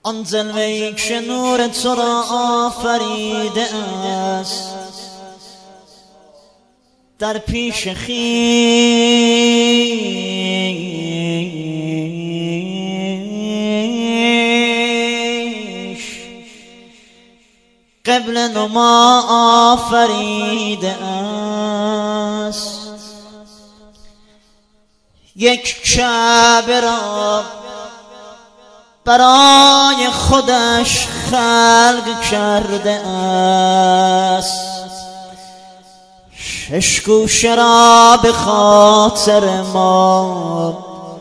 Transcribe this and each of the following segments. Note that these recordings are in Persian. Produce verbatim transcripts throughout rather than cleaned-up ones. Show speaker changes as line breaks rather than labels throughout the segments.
آن جلوه‌ای که نور تو را آفریده است در پیش خویش قبله نما آفریده است. یک کعبه را برای خودش خلق کرده است، شش گوشه را به خاطر ما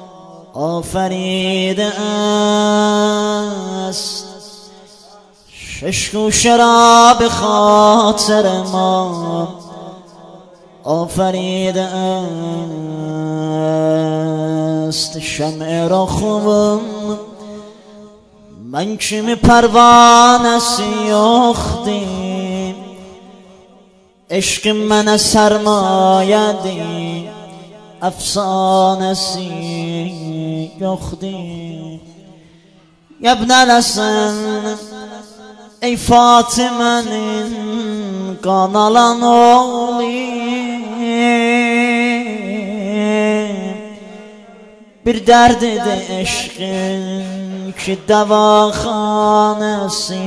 آفریده است، شش گوشه را به خاطر ما آفریده است. شمع را خوبم من که می پروانه سیختی، عشق من سرمایدی افسانه سیختی. ابن الحسن ای فاطمه کانالان اولی bir derdi de eşkin ki davaxanesi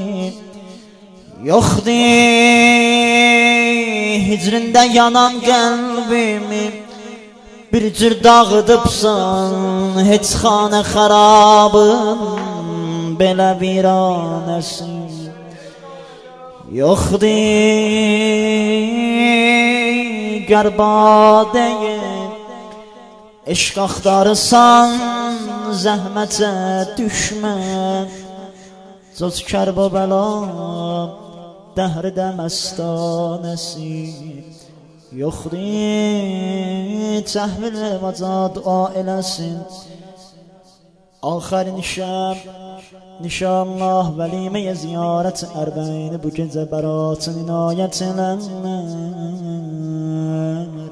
yoxdur. Hicrində yanan qəlbimi bir cür dağıdıbsan, heç xanə xarabın belə viranəsi yoxdur. Qərbadəyim eşq axtarırsan zəhmətə düşmə, cöz Kərbəla dəhrdə məstanəsi yoxdur. Təhvil vaca dua eləsin. Axərin şəb nişanlah vəliməyə ziyarət ərbəini bu gecə bəratın inayət eləmər.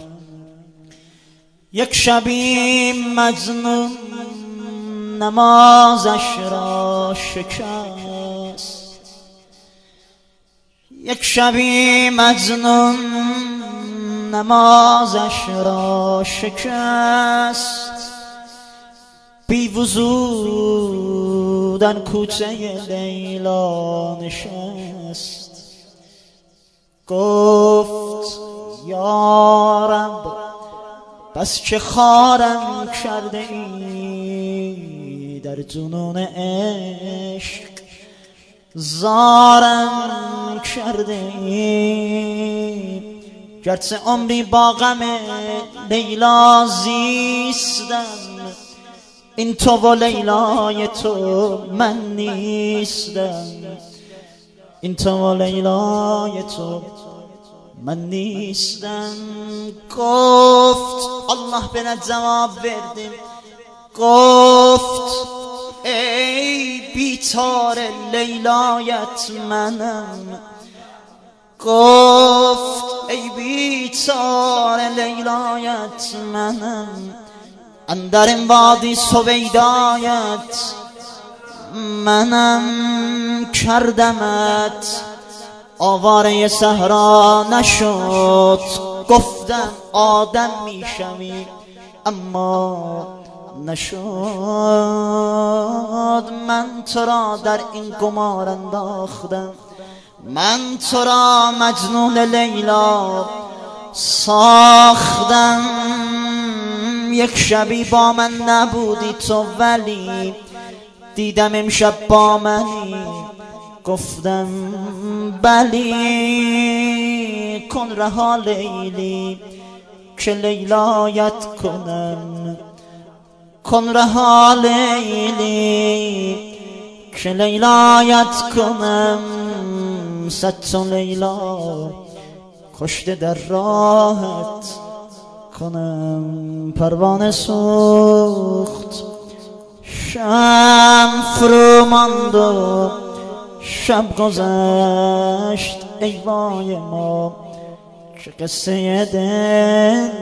یک شبی مجنون نمازش را شکست، یک شبی مجنون نمازش را شکست. بی وضو در کوچه لیلا نشست، گفت یا رب بس که خارم کرده ای، در جنون عشق زارم کرده ای. گرچه عمری با غم لیلا زیستم، این تو و لیلای تو من نیستم، این تو و لیلای تو من نیستم. گفت الله به جواب بردیم، گفت ای بیچار لیلایت منم، گفت ای بیچار لیلایت منم. اندر این وادی سویدایت منم، کردمت آواره صحرا نشد. گفتم آدم میشوی اما نشد. من تو را در این گمار انداختم، من تو را مجنون لیلا ساختم. یک شبی با من نبودی تو ولی دیدم امشب با منی، گفتم بلی. کن رها لیلی که لیلایت کنم، کن رها لیلی که لیلایت کنم. صد تا لیلا کشته در راحت کنم. پروانه سوخت شم فرو ماند و شب گذشت ای وای ما، که قصه دل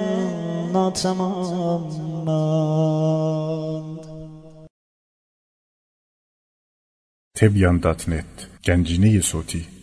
ناتمام.
تبیان دات نت گنجینه صوتی.